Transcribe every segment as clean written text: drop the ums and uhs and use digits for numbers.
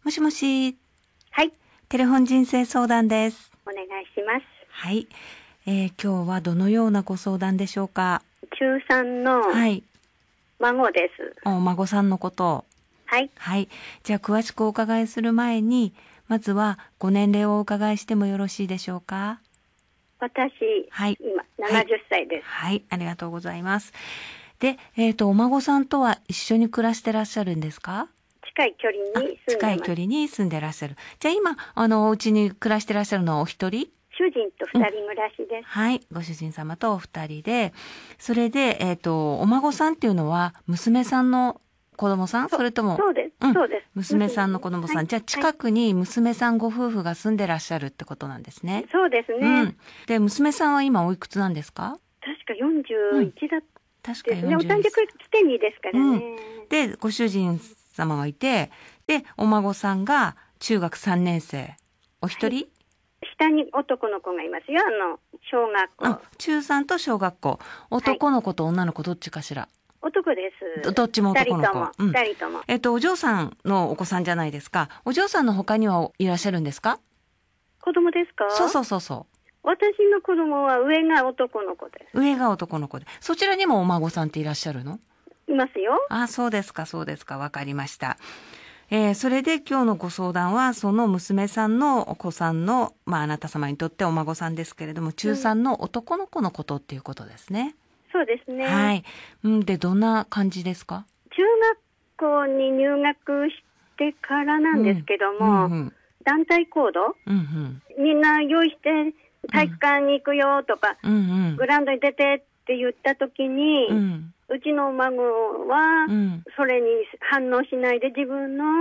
もしもし、 はい、 テレフォン人生相談です。 お願いします。 はい、今日はどのようなご相談でしょうか。 中3のはい、 孫です。 お孫さんのこと。 はい、 はい、じゃあ詳しくお伺いする前に、まずはご年齢をお伺いしてもよろしいでしょうか。 私、 はい、 今70歳です。 はい、ありがとうございます。で、お孫さんとは一緒に暮らしてらっしゃるんですか。 近い距離に住んでます。 近い距離に住んでらっしゃる。じゃあ今、お家に暮らしてらっしゃるのはお一人？ 主人と2人暮らしです。 はい、ご主人様とお二人で、それで、お孫さんっていうのは娘さんの子供さん？それとも、 そうです、そうです。 娘さんの子供さん。 はい、 じゃあ近くに娘さんご夫婦が住んでらっしゃるってことなんですね。 そうですね。 で、娘さんは今おいくつなんですか？ 確か41だった確かですね。お誕生日来てにですからね。 で、ご主人様がいて、で、お孫さんが中学3年生。お一人？ 下に男の子がいますよ。小学校。 中3と小学校。男の子と女の子どっちかしら？ 男です。 どっちも男の子。 2人とも。 お嬢さんのお子さんじゃないですか。お嬢さんの他にはいらっしゃるんですか？ 子供ですか？ そう。 私の子供は上が男の子です。 上が男の子で。そちらにもお孫さんっていらっしゃるの？ いますよ。 あ、そうですか。わかりました。それで今日のご相談は、その娘さんのお子さんの、あなた様にとってお孫さんですけれども、中3の男の子のことっていうことですね。 そうですね。 はい。で、どんな感じですか？ 中学校に入学してからなんですけども、団体行動、みんな用意して体育館に行くよとか、グラウンドに出てって言った時に、うちの孫はそれに反応しないで自分の、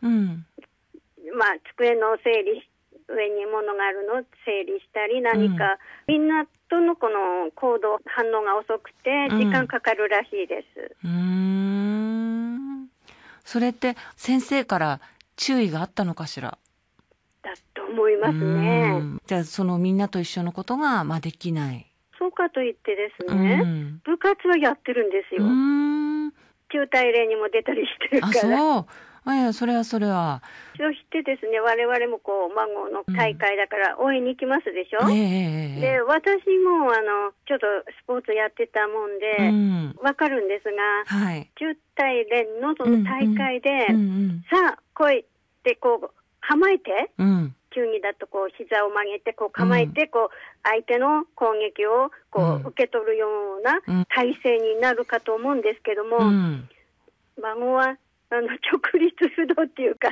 机の整理、上に物があるのを整理したり何か、みんなとのこの行動反応が遅くて時間かかるらしいです。 それって先生から注意があったのかしら？ だと思いますね。 じゃあそのみんなと一緒のことができない。 そうかといってですね、部活はやってるんですよ。中大連にも出たりしてるから。 そう。それは。 そしてですね、我々も孫の大会だから応援に行きますでしょ。で、私もちょっとスポーツやってたもんで、わかるんですが、中大連のその大会で、さあ来いって構えて、球技だと膝を曲げて構えて相手の攻撃を受け取るような体勢になるかと思うんですけども、孫は直立不動っていうか、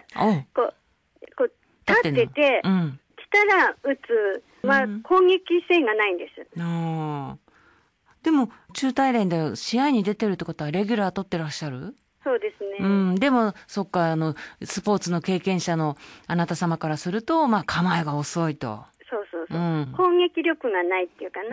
立ってて、来たら打つ、攻撃性がないんです。 でも中大連で試合に出てるってことはレギュラー取ってらっしゃる？ そうですね。 でもそっか、スポーツの経験者のあなた様からすると構えが遅いと。 そう。攻撃力がないっていうか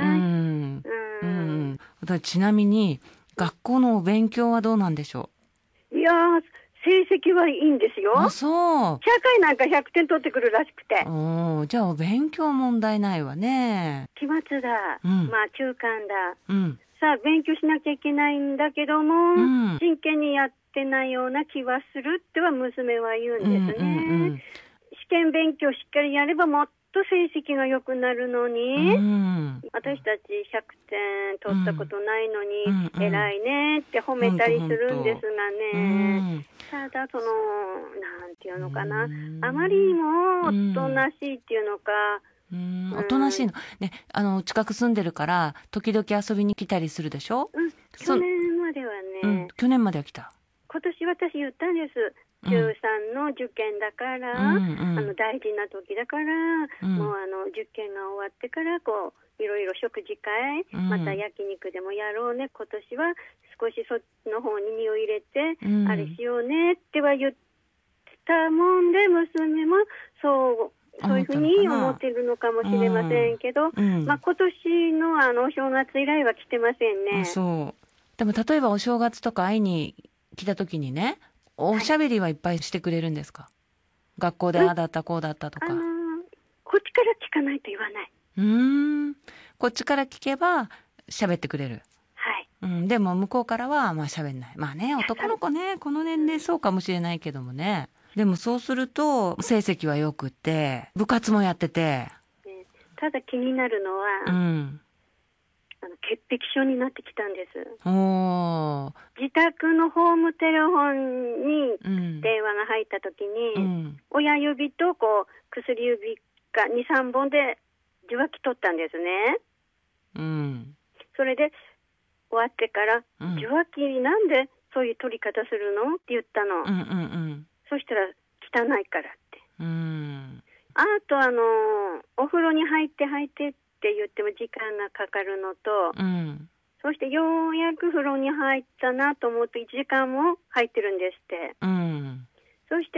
な。 ちなみに学校のお勉強はどうなんでしょう？いやー、成績はいいんですよ。 あ、そう。 社会なんか100点取ってくるらしくて。 じゃあお勉強問題ないわね。 期末だ。中間だ。さあ勉強しなきゃいけないんだけども、真剣にやってないような気はするっては娘は言うんですね。試験勉強しっかりやればもっと成績が良くなるのに、私たち100点取ったことないのに、偉いねって褒めたりするんですがね。ただなんていうのかな、あまりにもおとなしいっていうのか、 おとなしいのね。近く住んでるから時々遊びに来たりするでしょ。 去年まではね、 去年までは来た。 今年私言ったんです。中3の受験だから、大事な時だから、もう受験が終わってからいろいろ食事会、また焼肉でもやろうね、今年は少しそっちの方に身を入れて、あれしようねっては言ったもんで、娘もそういうふうに思っているのかもしれませんけど、今年のお正月以来は来てませんね。 そう。でも例えばお正月とか会いに来た時にね、おしゃべりはいっぱいしてくれるんですか？学校でああだったこうだったとか。 こっちから聞かないと言わない。 こっちから聞けば喋ってくれる。でも向こうからは喋んない。男の子ね、この年齢そうかもしれないけどもね。 でもそうすると成績は良くて部活もやってて、 ただ気になるのは、潔癖症になってきたんです。自宅のホームテレホンに電話が入った時に、親指と薬指が 2,3 本で受話器取ったんですね。それで終わってから、受話器なんでそういう取り方するのって言ったの。そしたら汚いからって。あとお風呂に入ってって言っても時間がかかるのと、そしてようやく風呂に入ったなと思って1時間も入ってるんですって。そして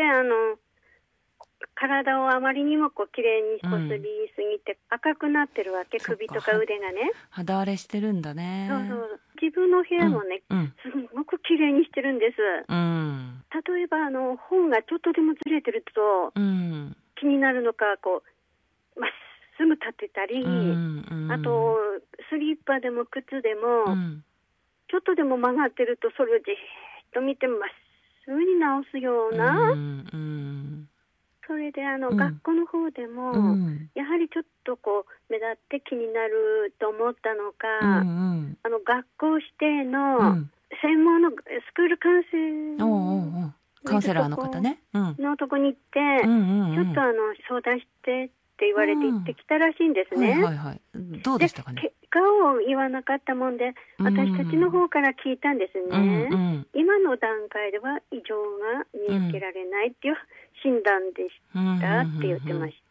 体をあまりにもきれいにこすりすぎて赤くなってるわけ、首とか腕がね。 肌荒れしてるんだね。 自分の部屋もね、すごくきれいにしてるんです。例えば本がちょっとでもずれてると、気になるのかまっすぐ立てたり、あとスリッパでも靴でも、ちょっとでも曲がってるとそれをじーっと見てまっすぐに直すような、それで学校の方でも、やはりちょっと目立って気になると思ったのか、学校指定の専門のスクールカウンセラーの方ね、 のとこに行って、ちょっと相談してって言われて行ってきたらしいんですね。 どうでしたかね。 結果を言わなかったもんで、私たちの方から聞いたんですね。今の段階では異常が見受けられないっていう診断でしたって言ってました。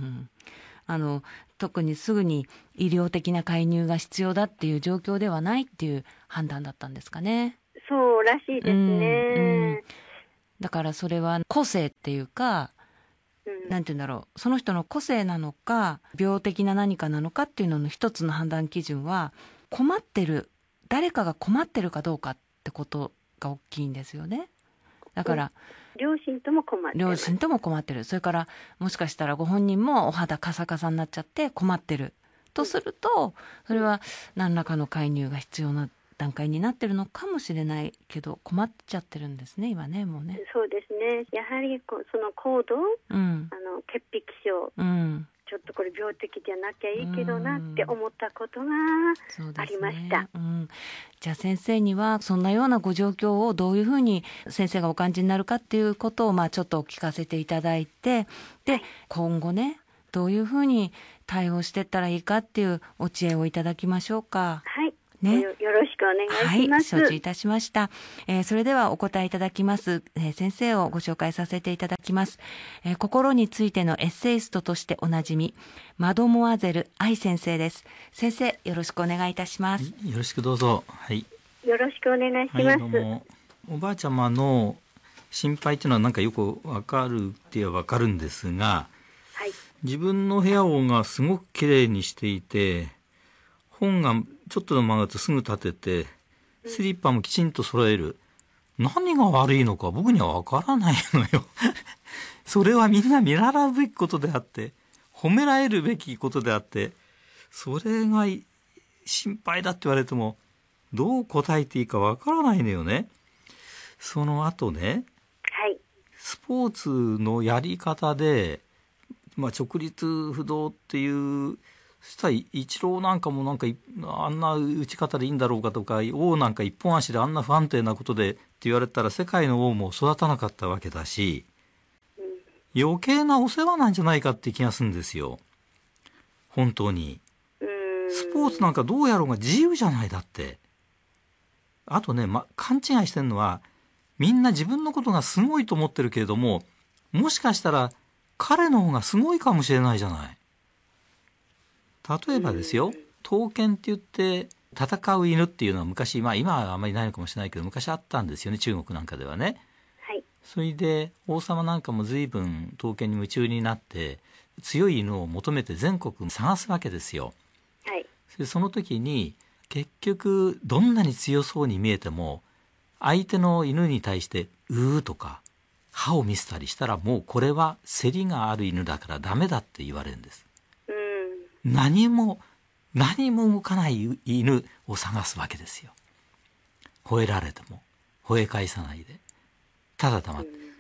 特にすぐに医療的な介入が必要だっていう状況ではないっていう判断だったんですかね。 そうらしいですね。 だからそれは個性っていうか、なんて言うんだろう、その人の個性なのか病的な何かなのかっていうのの一つの判断基準は、困ってる、誰かが困ってるかどうかってことが大きいんですよね。だから両親とも困ってる。それからもしかしたらご本人もお肌カサカサになっちゃって困ってるとすると、それは何らかの介入が必要な段階になってるのかもしれないけど、困っちゃってるんですね、今ね、もうね。 そうですね。やはりその行動、潔癖症、ちょっとこれ病的じゃなきゃいいけどなって思ったことがありました。 じゃあ先生にはそんなようなご状況をどういうふうに先生がお感じになるかっていうことをちょっとお聞かせていただいて、で、今後ね、どういうふうに対応していったらいいかっていうお知恵をいただきましょうか。 よろしくお願いします。 承知いたしました。それではお答えいただきます、先生をご紹介させていただきます。心についてのエッセイストとしておなじみ、マドモアゼル愛先生です。先生、よろしくお願いいたします。 よろしくどうぞ。 よろしくお願いします。 おばあちゃまの心配というのはなんかよくわかるってはわかるんですが、自分の部屋がすごくきれいにしていて、本がちょっとでも曲がるとすぐ立てて、スリッパもきちんと揃える。何が悪いのか僕にはわからないのよ。それはみんな見習うべきことであって、褒められるべきことであって、それが心配だって言われてもどう答えていいかわからないのよね。その後ね、スポーツのやり方で、直立不動っていうそしたらイチローなんかもあんな打ち方でいいんだろうかとか、王なんか一本足であんな不安定なことでって言われたら世界の王も育たなかったわけだし、余計なお世話なんじゃないかって気がするんですよ、本当に。スポーツなんかどうやろうが自由じゃない。だってあとね、勘違いしてるのは、みんな自分のことがすごいと思ってるけれども、もしかしたら彼の方がすごいかもしれないじゃない。例えばですよ、闘犬って言って戦う犬っていうのは昔、今はあんまりないのかもしれないけど昔あったんですよね、中国なんかではね。それで王様なんかも随分闘犬に夢中になって強い犬を求めて全国探すわけですよ。その時に結局どんなに強そうに見えても相手の犬に対してうーとか歯を見せたりしたら、もうこれは競りがある犬だからダメだって言われるんです。何も動かない犬を探すわけですよ。吠えられても吠え返さないでただ黙って。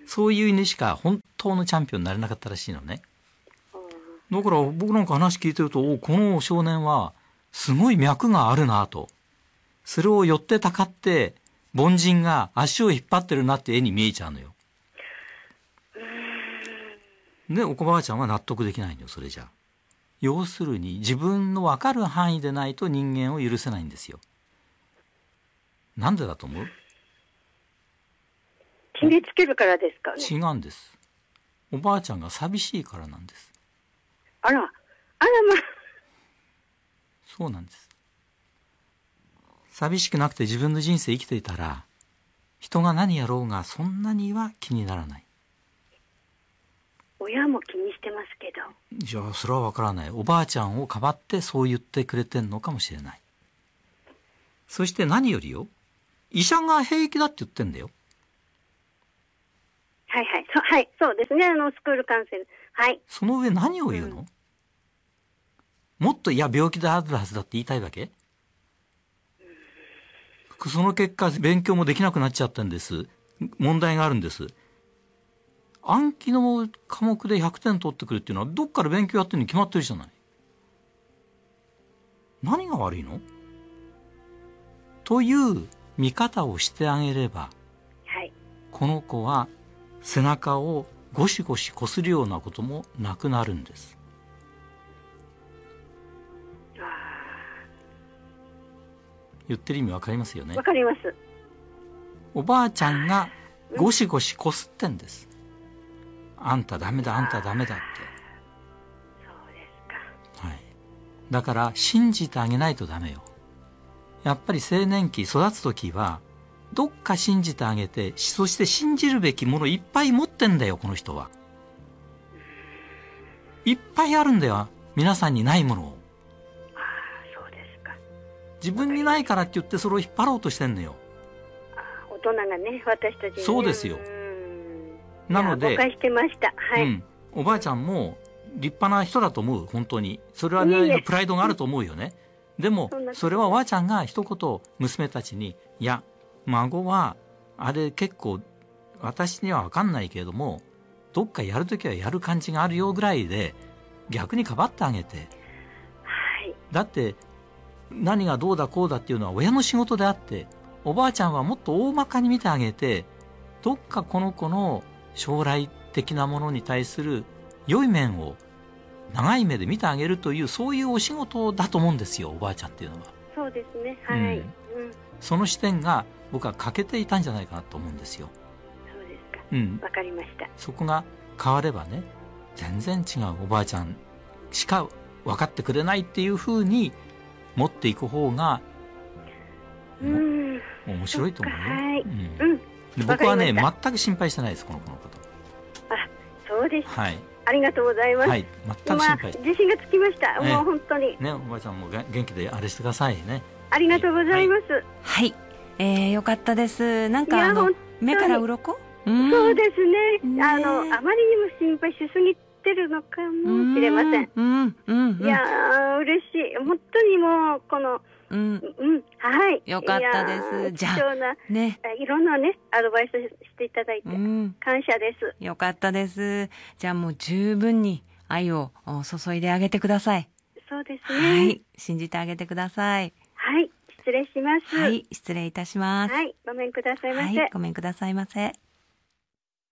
そういう犬しか本当のチャンピオンになれなかったらしいのね。だから僕なんか話聞いてると、この少年はすごい脈があるなと。それを寄ってたかって凡人が足を引っ張ってるなって絵に見えちゃうのよ。で、おばあちゃんは納得できないのよ、それじゃ。要するに自分の分かる範囲でないと人間を許せないんですよ。なんでだと思う？ 決めつけるからですかね。 違うんです。おばあちゃんが寂しいからなんです。 あらまあ。 そうなんです。寂しくなくて自分の人生生きていたら、人が何やろうがそんなには気にならない。 親も気にしてますけど。 じゃあそれはわからない。おばあちゃんをかばってそう言ってくれてんのかもしれない。そして何よりよ、医者が平気だって言ってんだよ。 はいはい。そうですね。スクールカウンセル。はい。 その上何を言うの？もっと病気であるはずだって言いたいわけ？その結果勉強もできなくなっちゃったんです。問題があるんです。暗記の科目で100点取ってくるっていうのはどっから勉強やってるに決まってるじゃない。何が悪いの？という見方をしてあげれば、 はい、 この子は背中をゴシゴシ擦るようなこともなくなるんです。言ってる意味わかりますよね。 わかります。 おばあちゃんがゴシゴシこすってんです。あんたダメだ、あんたダメだって。 そうですか。 はい。だから信じてあげないとダメよ。やっぱり青年期育つときはどっか信じてあげて、そして信じるべきものいっぱい持ってんだよ、この人は。いっぱいあるんだよ、皆さんにないものを。 そうですか。 自分にないからって言ってそれを引っ張ろうとしてんのよ。 大人がね、私たちに、ね。 そうですよ。なので、 誤解してました。はい。 おばあちゃんも立派な人だと思う、本当に。それはね、プライドがあると思うよね。でも、それはおばあちゃんが一言娘たちに、いや、孫はあれ結構私には分かんないけれども、どっかやるときはやる感じがあるよぐらいで逆にかばってあげて、はい、だって何がどうだこうだっていうのは親の仕事であって、おばあちゃんはもっと大まかに見てあげて、どっかこの子の将来的なものに対する良い面を長い目で見てあげるという、そういうお仕事だと思うんですよ、おばあちゃんっていうのは。 そうですね、はい、 その視点が僕は欠けていたんじゃないかなと思うんですよ。 そうですか。わかりました。 そこが変わればね、全然違うおばあちゃんしか分かってくれないっていう風に持っていく方が面白いと思うよ。はい、で僕はね、全く心配してないです、この子のこと。 あ、そうです。 はい。 ありがとうございます。 はい、全く心配。 自信がつきました。もう本当に。 ね、おばあちゃんも元気であれしてくださいね。 ありがとうございます。 はい、よかったです。なんか目から鱗？ そうですね。あまりにも心配しすぎてるのかもしれません。いや嬉しい。本当にもうこのはい。 よかったです。 じゃあ貴重なね、いろんなねアドバイスしていただいて感謝です。 よかったです。じゃあもう十分に愛を注いであげてください。 そうですね。 はい、信じてあげてください。 はい、失礼します。 はい、失礼いたします。 はい、ごめんくださいませ。 はい、ごめんくださいませ。